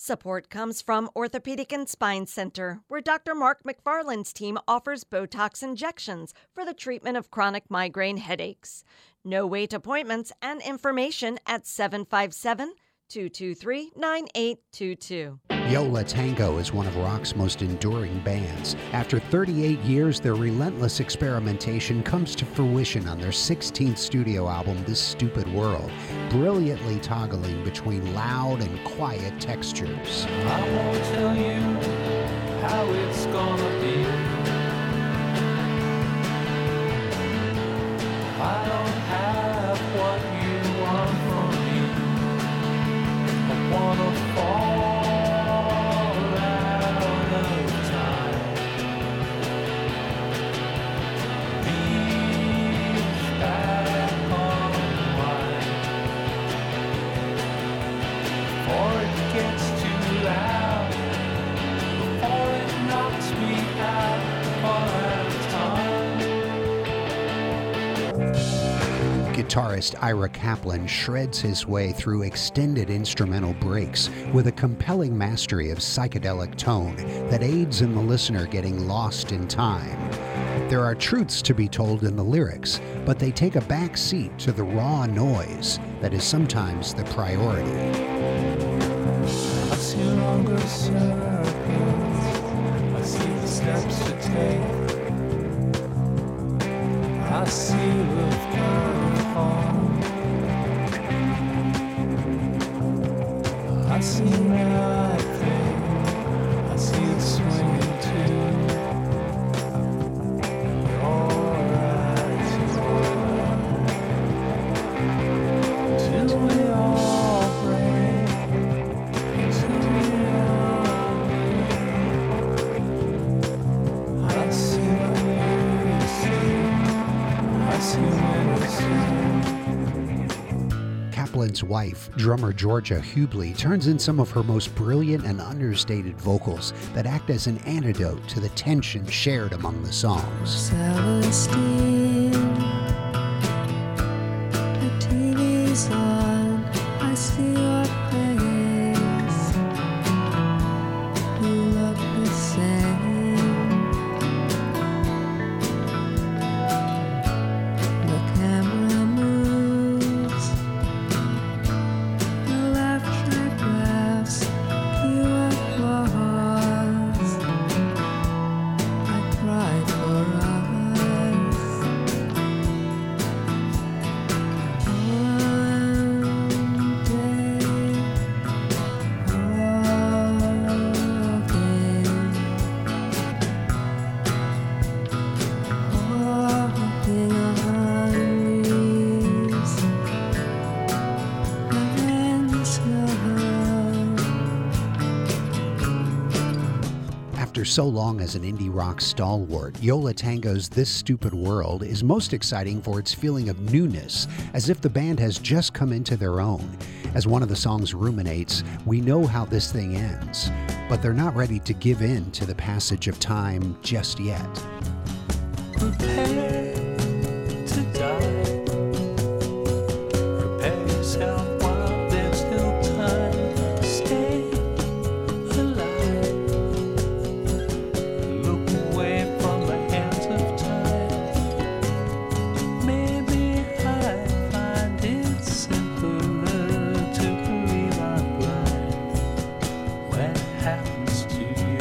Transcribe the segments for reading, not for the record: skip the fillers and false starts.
Support comes from Orthopedic and Spine Center, where Dr. Mark McFarland's team offers Botox injections for the treatment of chronic migraine headaches. No wait appointments and information at 757-223-9822. Yo La Tengo is one of rock's most enduring bands. After 38 years, their relentless experimentation comes to fruition on their 16th studio album, This Stupid World, brilliantly toggling between loud and quiet textures. I won't tell you how it's gonna be. I don't have what you want from me. I wanna fall out of time. Beach back unwind. Before it gets too loud, before it knocks me out for Guitarist Ira Kaplan shreds his way through extended instrumental breaks with a compelling mastery of psychedelic tone that aids in the listener getting lost in time. There are truths to be told in the lyrics, but they take a back seat to the raw noise that is sometimes the priority. I see longer circles, I see the steps to take, I see we've come home, I see nothing, I see the swinging too. Your eyes till we all break, till we all break. I see what you see, I see what you see. Kaplan's wife, drummer Georgia Hubley, turns in some of her most brilliant and understated vocals that act as an antidote to the tension shared among the songs. Celestine, the TV's on, I see your face. You look the same. The camera moves, the laugh track laughs, you applause. I cry for us. After so long as an indie rock stalwart, Yo La Tengo's This Stupid World is most exciting for its feeling of newness, as if the band has just come into their own. As one of the songs ruminates, we know how this thing ends, but they're not ready to give in to the passage of time just yet. Prepare to die. Prepare yourself while there's still time. Stay alive. Look away from the hands of time. Maybe I find it simpler to believe I'm blind when it happens to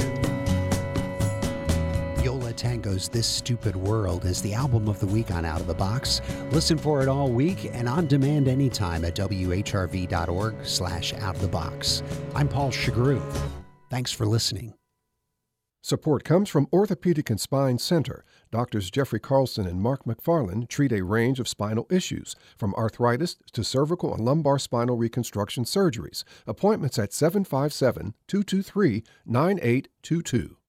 you. Yo La Tengo's This Stupid World is the album of the week on Out of the Box. Listen for it all week and on demand anytime at whrv.org/outofthebox. I'm Paul Chagru. Thanks for listening. Support comes from Orthopedic and Spine Center. Doctors Jeffrey Carlson and Mark McFarland treat a range of spinal issues, from arthritis to cervical and lumbar spinal reconstruction surgeries. Appointments at 757-223-9822.